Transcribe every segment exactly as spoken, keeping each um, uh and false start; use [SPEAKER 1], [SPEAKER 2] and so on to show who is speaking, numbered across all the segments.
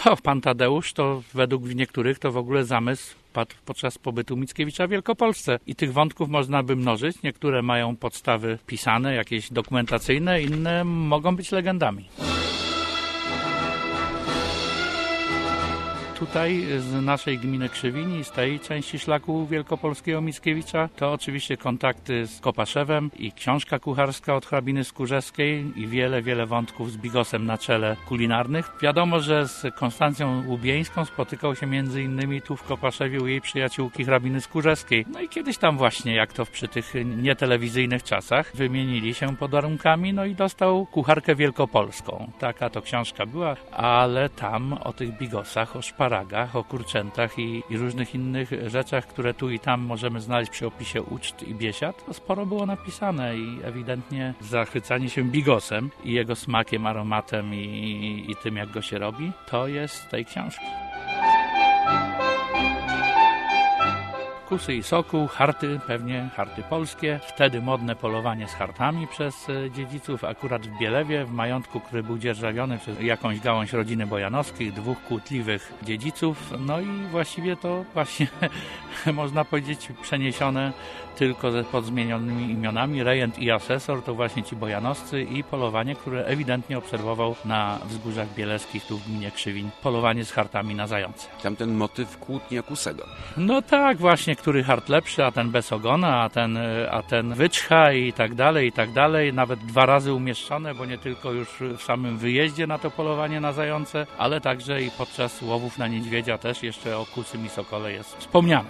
[SPEAKER 1] No, pan Tadeusz to według niektórych to w ogóle zamysł padł podczas pobytu Mickiewicza w Wielkopolsce. I tych wątków można by mnożyć. Niektóre mają podstawy pisane, jakieś dokumentacyjne, inne mogą być legendami. Tutaj z naszej gminy Krzywini, z tej części szlaku wielkopolskiego Mickiewicza, to oczywiście kontakty z Kopaszewem i książka kucharska od hrabiny Skórzewskiej i wiele, wiele wątków z bigosem na czele kulinarnych. Wiadomo, że z Konstancją Łubieńską spotykał się między innymi tu w Kopaszewie u jej przyjaciółki hrabiny Skórzewskiej. No i kiedyś tam właśnie, jak to przy tych nietelewizyjnych czasach, wymienili się podarunkami, no i dostał kucharkę wielkopolską. Taka to książka była, ale tam o tych bigosach, o szparagach, o kurczętach i, i różnych innych rzeczach, które tu i tam możemy znaleźć przy opisie uczt i biesiad, to sporo było napisane i ewidentnie zachwycanie się bigosem i jego smakiem, aromatem i, i tym, jak go się robi, to jest z tej książki. Kusy i sokół, harty, pewnie harty polskie. Wtedy modne polowanie z hartami przez dziedziców, akurat w Bielewie, w majątku, który był dzierżawiony przez jakąś gałąź rodziny bojanowskich, dwóch kłótliwych dziedziców. No i właściwie to właśnie można powiedzieć przeniesione tylko pod zmienionymi imionami. Rejent i asesor to właśnie ci bojanowscy i polowanie, które ewidentnie obserwował na wzgórzach bieleskich, tu w gminie Krzywiń, polowanie z hartami na zające.
[SPEAKER 2] Tamten motyw kłótnia kusego.
[SPEAKER 1] No tak, właśnie, który hart lepszy, a ten bez ogona, a ten, a ten wyczcha i tak dalej, i tak dalej. Nawet dwa razy umieszczone, bo nie tylko już w samym wyjeździe na to polowanie na zające, ale także i podczas łowów na niedźwiedzia też jeszcze o kusym i sokole jest wspomniane.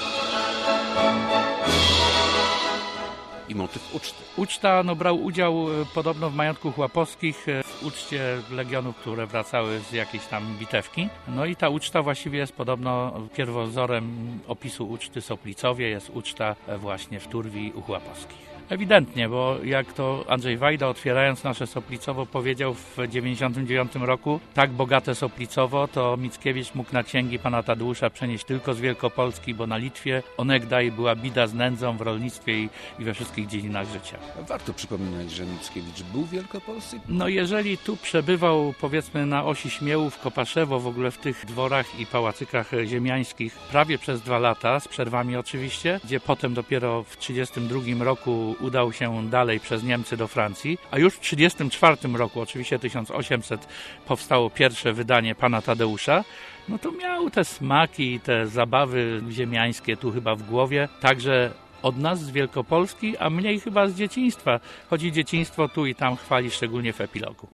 [SPEAKER 2] I motyw uczty.
[SPEAKER 1] Uczta no, brał udział e, podobno w majątku chłopowskich e, w uczcie legionów, które wracały z jakiejś tam bitewki. No i ta uczta właściwie jest podobno pierwowzorem opisu uczty Soplicowie. Jest uczta e, właśnie w Turwi u chłopowskich. Ewidentnie, bo jak to Andrzej Wajda, otwierając nasze Soplicowo, powiedział w dziewięćdziesiątym dziewiątym roku, tak bogate Soplicowo to Mickiewicz mógł na księgi pana Tadeusza przenieść tylko z Wielkopolski, bo na Litwie onegdaj była bida z nędzą w rolnictwie i, i we wszystkich dziedzinach życia.
[SPEAKER 2] Warto przypominać, że Mickiewicz był w Wielkopolsce?
[SPEAKER 1] No jeżeli tu przebywał, powiedzmy, na osi Śmiełów, Kopaszewo, w ogóle w tych dworach i pałacykach ziemiańskich prawie przez dwa lata, z przerwami oczywiście, gdzie potem dopiero w trzydziestym drugim roku udał się dalej przez Niemcy do Francji, a już w trzydziestym czwartym roku, oczywiście tysiąc osiemset, powstało pierwsze wydanie pana Tadeusza, no to miał te smaki i te zabawy ziemiańskie tu chyba w głowie, także od nas z Wielkopolski, a mniej chyba z dzieciństwa. Choć i dzieciństwo tu i tam chwali, szczególnie w epilogu.